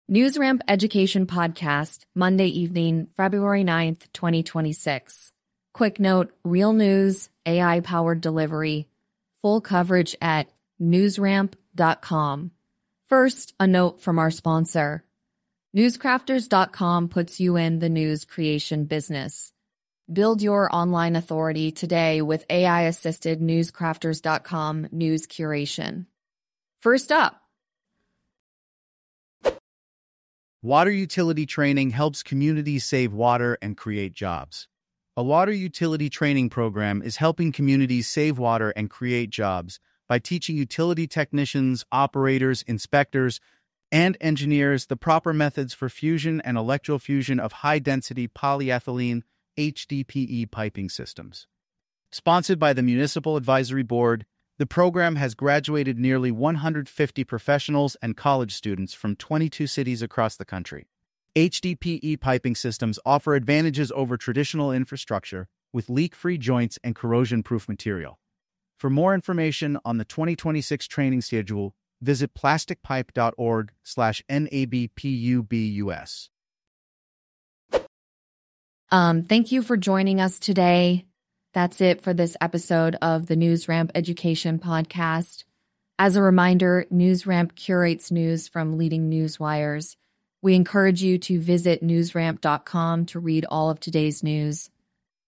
NewsRamp Education Podcast, Monday evening, February 9th, 2026. Quick note, real news, AI-powered delivery. Full coverage at newsramp.com. First, a note from our sponsor. Newscrafters.com puts you in the news creation business. Build your online authority today with AI-assisted Newscrafters.com news curation. First up, Water utility training helps communities save water and create jobs. A water utility training program is helping communities save water and create jobs by teaching utility technicians, operators, inspectors, and engineers the proper methods for fusion and electrofusion of high-density polyethylene HDPE piping systems. Sponsored by the Municipal Advisory Board, the program has graduated nearly 150 professionals and college students from 22 cities across the country. HDPE piping systems offer advantages over traditional infrastructure with leak-free joints and corrosion-proof material. For more information on the 2026 training schedule, visit plasticpipe.org/NABPUBUS. Thank you for joining us today. That's it for this episode of the NewsRamp Education Podcast. As a reminder, NewsRamp curates news from leading news wires. We encourage you to visit newsramp.com to read all of today's news.